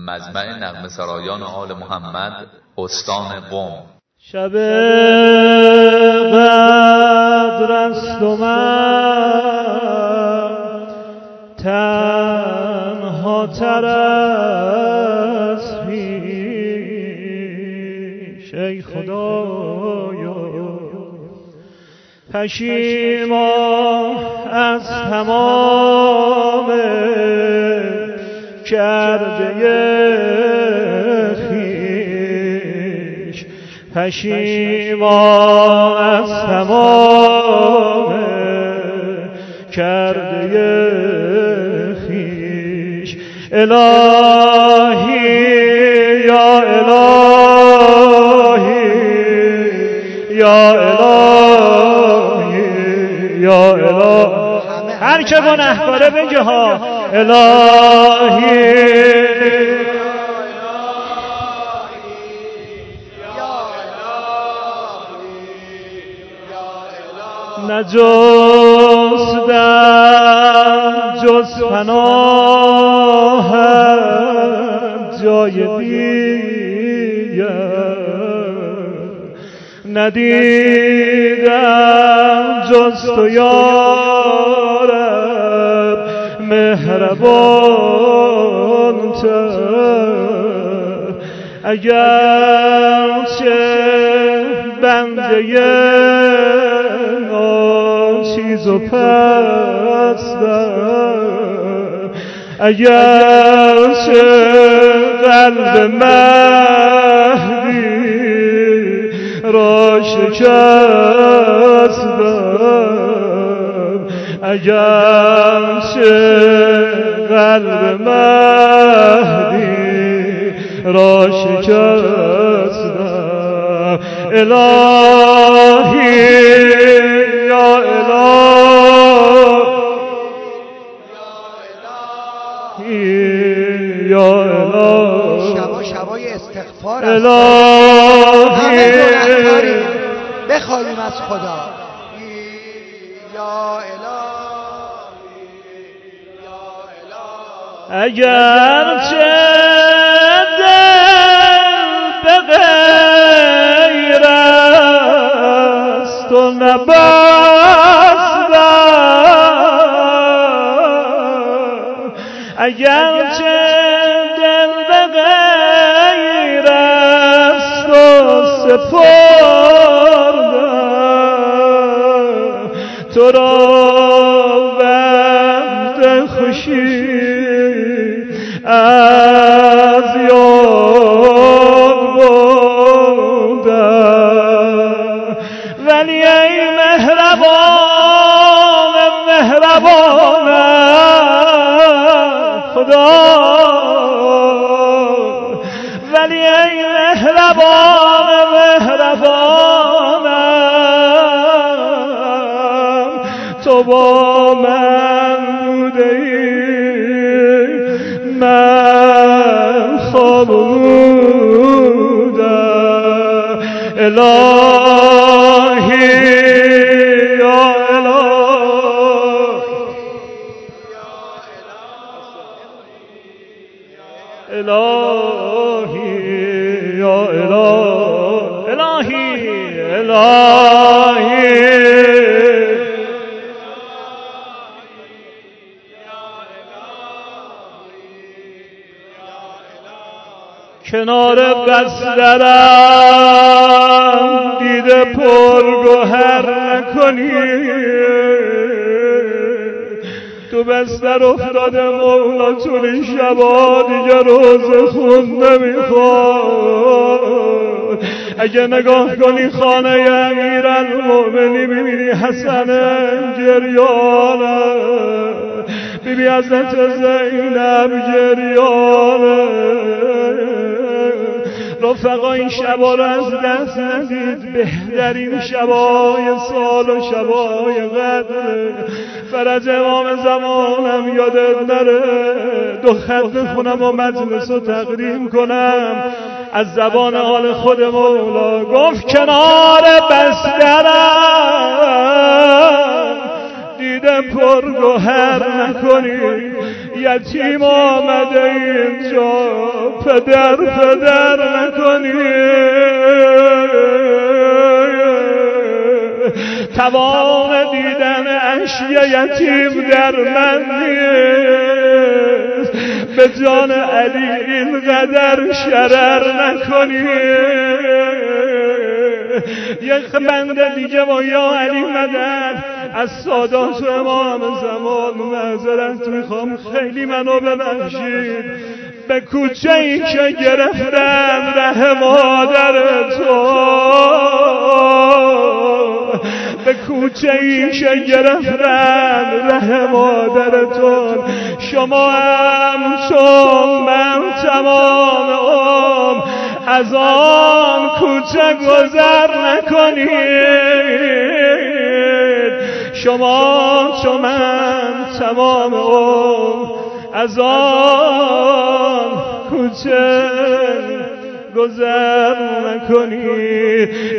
مجمع نغمه سرایان آل محمد استان قم. شب قدر است و من تنها تر از پیش، ای خدایا پشیمان از تمام کرده خویش، پشیمان از تمام کرده خویش. الهی یا الهی یا الهی یا الهی، هر که گناهکاره بگه ها الهی نجستم جز پناهت جای دیگر، ندیدم جز تو یا رب مهربان تر، اگرچه بنده چیز و پستم، اگرچه قلب مهدی را شکستم، اگرچه قلب مهدی را شکستم. الهی یا الهی یا الهی، شبای استغفار الهی همه گناهکاریم بخواهیم از خدا یا الهی یا الهی. اگرچه دل به غیر است و نبستم، اگرچه دل به غیر است و سپردم، تو را وقت خوشی از یاد بردم، ولی ای مهربان مهربانم خدا، ولی ای مهربان مهربانم، تو با من بوده ای من خواب بودم. الهی یا الهی الهی یا الهی الهی الهی کنار بسترم دیده پرگوهر نکنی، تو بستر افتاده مولا طول این شبا دیگه روزه خون نمیخواد. اگه نگاه کنی خانه امیرالمؤمنین میبینی حسن گریانه، بیبی حضرت زینب گریانه. رفقا این شبا رو از دست ندید، بهترین شبای سال و شبای قدر. فرج امام زمانم یادت نره، دو خط بخونم و مجلس رو تقدیم کنم از زبان حال خود مولا. گفت کنار بسترم دیده پرگوهر نکنی، یتیم آمده اینجا پدر نکنید، توان دیدن اشیاء یتیم در من نیست، به جان علی اینقدر شرر نکنید. یک بنده دیگه با یا علی مدد از سادات و امام زمان معذرت میخوام، خیلی منو ببخشید، به کوچه ای که گرفتن ره مادر تو، به کوچه ای که گرفتن ره مادر تو، شما هم چون من تمام عمر از آن کوچه گذر نکنید، شما چون من تمام عمر از آن کوچه گذر نکنید.